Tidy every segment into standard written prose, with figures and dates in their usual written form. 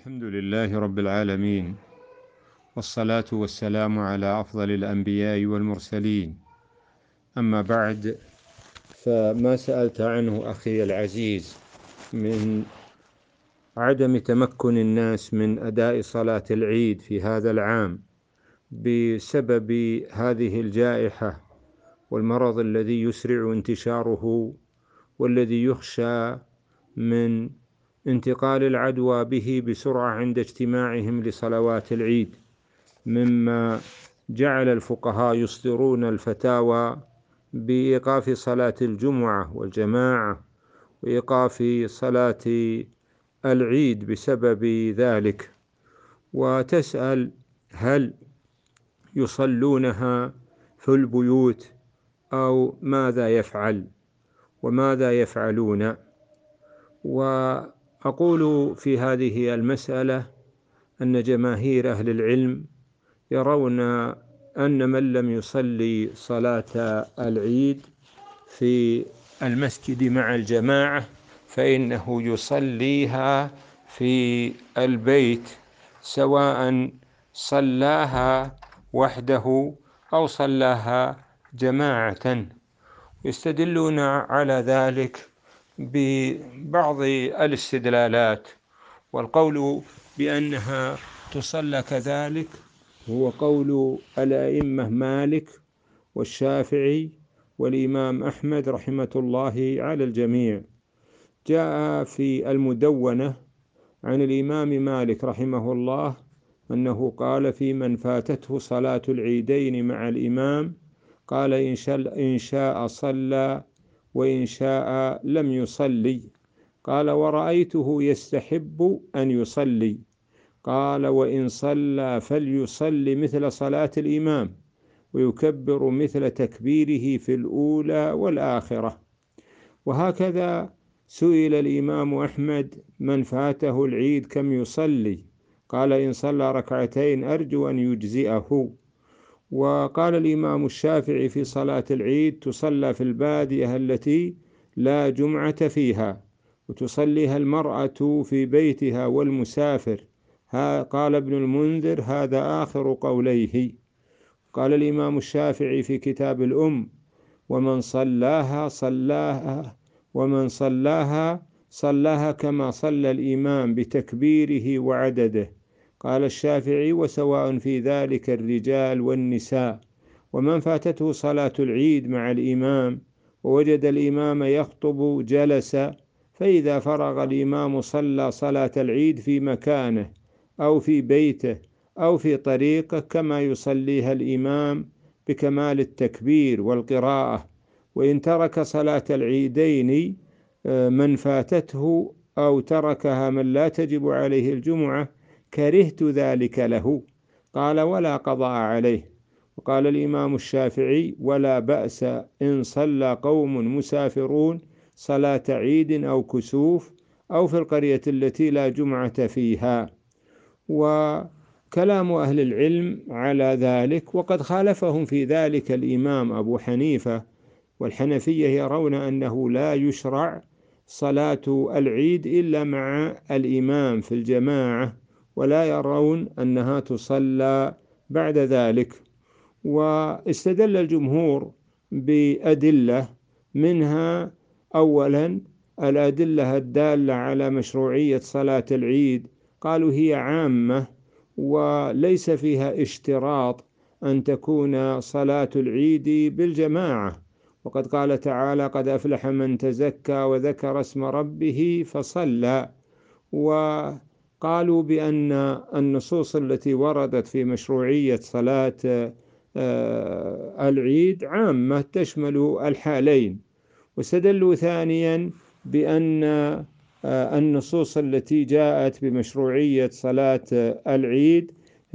الحمد لله رب العالمين، والصلاة والسلام على أفضل الأنبياء والمرسلين. أما بعد، فما سألت عنه أخي العزيز من عدم تمكن الناس من أداء صلاة العيد في هذا العام بسبب هذه الجائحة والمرض الذي يسرع انتشاره، والذي يخشى من انتقال العدوى به بسرعة عند اجتماعهم لصلوات العيد، مما جعل الفقهاء يصدرون الفتاوى بإيقاف صلاة الجمعة والجماعة وإيقاف صلاة العيد بسبب ذلك. وتسأل هل يصلونها في البيوت أو ماذا يفعل وماذا يفعلون؟ وأقول في هذه المسألة أن جماهير أهل العلم يرون أن من لم يصلي صلاة العيد في المسجد مع الجماعة فإنه يصليها في البيت، سواء صلاها وحده أو صلاها جماعة. يستدلون على ذلك ببعض الاستدلالات، والقول بأنها تصلى كذلك هو قول الأئمة مالك والشافعي والإمام أحمد رحمة الله على الجميع. جاء في المدونة عن الإمام مالك رحمه الله أنه قال في من فاتته صلاة العيدين مع الإمام، قال إن شاء صلى وإن شاء لم يصلي. قال ورأيته يستحب أن يصلي. قال وإن صلى فليصلي مثل صلاة الإمام ويكبر مثل تكبيره في الأولى والآخرة. وهكذا سئل الإمام أحمد من فاته العيد كم يصلي؟ قال إن صلى ركعتين أرجو أن يجزئه. وقال الإمام الشافعي في صلاة العيد تصلى في البادية التي لا جمعة فيها، وتصليها المرأة في بيتها والمسافر. قال ابن المنذر هذا آخر قوليه. قال الإمام الشافعي في كتاب الأم ومن صلاها كما صلى الإمام بتكبيره وعدده. قال الشافعي وسواء في ذلك الرجال والنساء. ومن فاتته صلاة العيد مع الإمام ووجد الإمام يخطب جلس، فإذا فرغ الإمام صلى صلاة العيد في مكانه أو في بيته أو في طريقه كما يصليها الإمام بكمال التكبير والقراءة. وإن ترك صلاة العيدين من فاتته أو تركها من لا تجب عليه الجمعة كرهت ذلك له. قال ولا قضاء عليه. وقال الإمام الشافعي ولا بأس إن صلى قوم مسافرون صلاة عيد أو كسوف أو في القرية التي لا جمعة فيها. وكلام أهل العلم على ذلك، وقد خالفهم في ذلك الإمام أبو حنيفة، والحنفية يرون أنه لا يشرع صلاة العيد إلا مع الإمام في الجماعة، ولا يرون أنها تصلى بعد ذلك. واستدل الجمهور بأدلة، منها أولا الأدلة الدالة على مشروعية صلاة العيد، قالوا هي عامة وليس فيها اشتراط أن تكون صلاة العيد بالجماعة. وقد قال تعالى قد أفلح من تزكى وذكر اسم ربه فصلى. وقالوا بأن النصوص التي وردت في مشروعية صلاة العيد عامة تشمل الحالين. واستدلوا ثانيا بأن النصوص التي جاءت بمشروعية صلاة العيد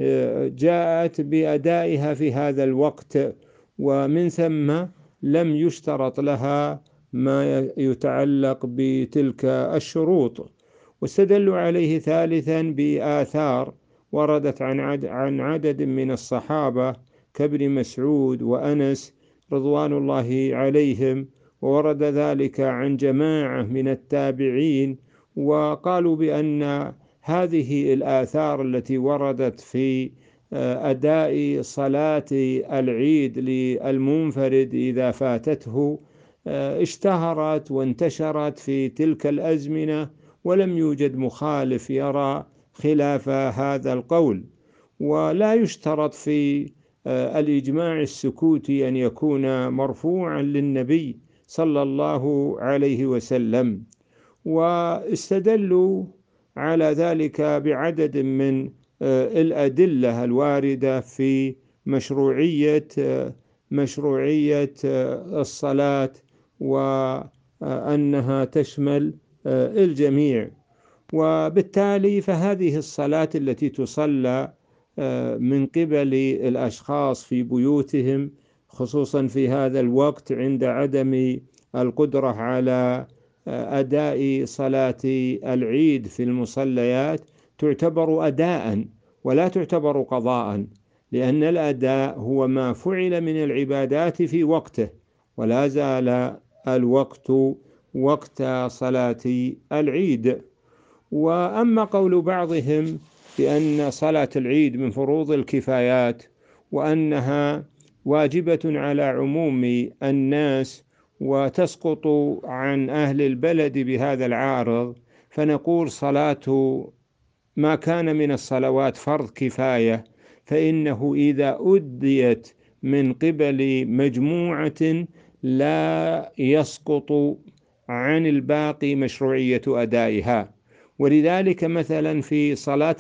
جاءت بأدائها في هذا الوقت، ومن ثم لم يشترط لها ما يتعلق بتلك الشروط. واستدلوا عليه ثالثا بآثار وردت عن عدد من الصحابة كابن مسعود وأنس رضوان الله عليهم، وورد ذلك عن جماعة من التابعين، وقالوا بأن هذه الآثار التي وردت في أداء صلاة العيد للمنفرد إذا فاتته اشتهرت وانتشرت في تلك الأزمنة، ولم يوجد مخالف يرى خلاف هذا القول. ولا يشترط في الإجماع السكوتي أن يكون مرفوعا للنبي صلى الله عليه وسلم. واستدلوا على ذلك بعدد من الأدلة الواردة في مشروعية الصلاة، وأنها تشمل الجميع. وبالتالي فهذه الصلاة التي تصلى من قبل الأشخاص في بيوتهم، خصوصا في هذا الوقت عند عدم القدرة على أداء صلاة العيد في المصليات، تعتبر أداء ولا تعتبر قضاء، لأن الأداء هو ما فعل من العبادات في وقته، ولا زال الوقت وقت صلاة العيد. وأما قول بعضهم بأن صلاة العيد من فروض الكفايات وأنها واجبة على عموم الناس وتسقط عن أهل البلد بهذا العارض، فنقول صلاة ما كان من الصلوات فرض كفاية، فإنه إذا أديت من قبل مجموعة لا يسقط عن الباقي مشروعية أدائها. ولذلك مثلا في صلاة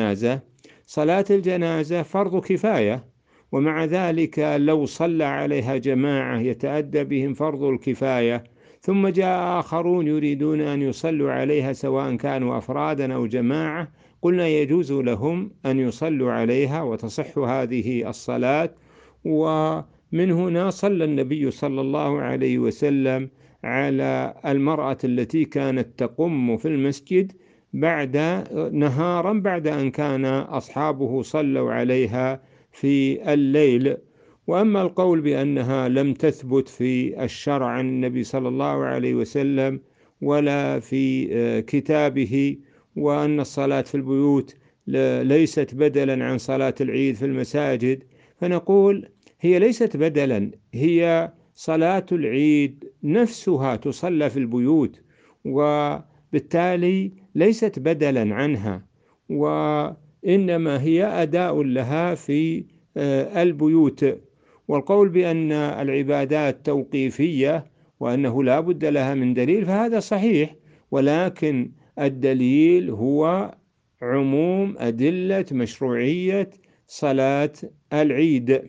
الجنازة فرض كفاية، ومع ذلك لو صلى عليها جماعة يتأدى بهم فرض الكفاية، ثم جاء آخرون يريدون أن يصلوا عليها سواء كانوا أفرادا أو جماعة، قلنا يجوز لهم أن يصلوا عليها وتصح هذه الصلاة. ومن هنا صلى النبي صلى الله عليه وسلم على المرأة التي كانت تقم في المسجد نهارا بعد أن كان أصحابه صلوا عليها في الليل. وأما القول بأنها لم تثبت في الشرع عن النبي صلى الله عليه وسلم ولا في كتابه، وأن الصلاة في البيوت ليست بدلا عن صلاة العيد في المساجد، فنقول هي ليست بدلا، هي صلاة العيد نفسها تصلى في البيوت، وبالتالي ليست بدلا عنها، وإنما هي أداء لها في البيوت. والقول بأن العبادات توقيفية وأنه لا بد لها من دليل فهذا صحيح، ولكن الدليل هو عموم أدلة مشروعية صلاة العيد.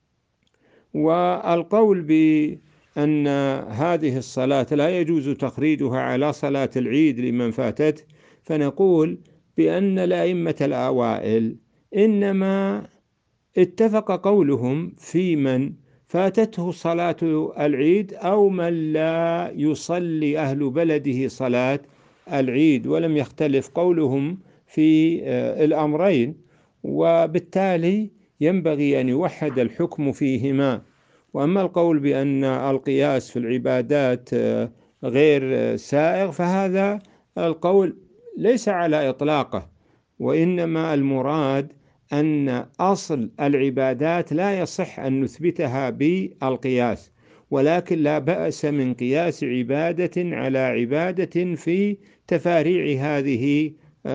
والقول بأن هذه الصلاة لا يجوز تخريجها على صلاة العيد لمن فاتته، فنقول بأن الأئمة الأوائل إنما اتفق قولهم في من فاتته صلاة العيد أو من لا يصلي أهل بلده صلاة العيد، ولم يختلف قولهم في الأمرين، وبالتالي ينبغي أن يوحد الحكم فيهما. وأما القول بأن القياس في العبادات غير سائغ، فهذا القول ليس على إطلاقه، وإنما المراد أن أصل العبادات لا يصح أن نثبتها بالقياس، ولكن لا بأس من قياس عبادة على عبادة في تفاريع هذه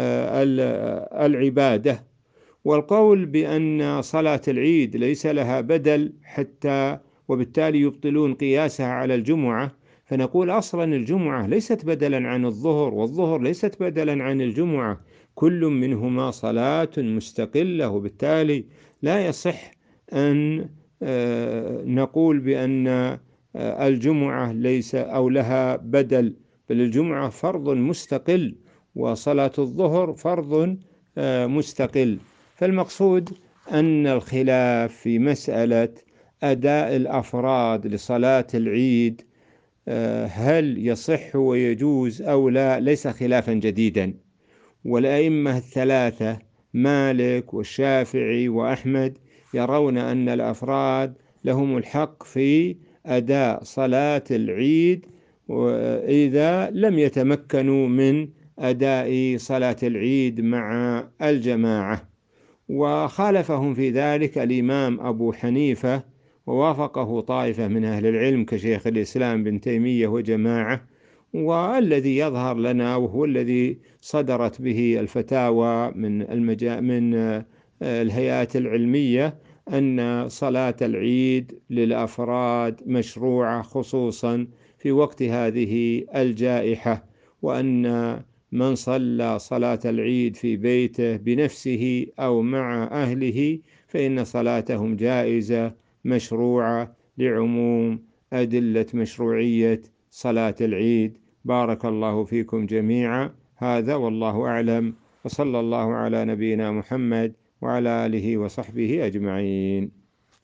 العبادة. والقول بأن صلاة العيد ليس لها بدل حتى وبالتالي يبطلون قياسها على الجمعة، فنقول أصلا الجمعة ليست بدلا عن الظهر، والظهر ليست بدلا عن الجمعة، كل منهما صلاة مستقلة، وبالتالي لا يصح أن نقول بأن الجمعة ليس أو لها بدل، بل الجمعة فرض مستقل وصلاة الظهر فرض مستقل. فالمقصود أن الخلاف في مسألة أداء الأفراد لصلاة العيد هل يصح ويجوز أو لا ليس خلافا جديدا، والأئمة الثلاثة مالك والشافعي وأحمد يرون أن الأفراد لهم الحق في أداء صلاة العيد إذا لم يتمكنوا من أداء صلاة العيد مع الجماعة. وخالفهم في ذلك الإمام أبو حنيفة، ووافقه طائفة من أهل العلم كشيخ الإسلام بن تيمية وجماعة. والذي يظهر لنا وهو الذي صدرت به الفتاوى من الهيئات العلمية أن صلاة العيد للأفراد مشروعة خصوصا في وقت هذه الجائحة، وأن من صلى صلاة العيد في بيته بنفسه أو مع أهله فإن صلاتهم جائزة مشروعة لعموم أدلة مشروعية صلاة العيد. بارك الله فيكم جميعا. هذا والله أعلم، وصلى الله على نبينا محمد وعلى آله وصحبه أجمعين.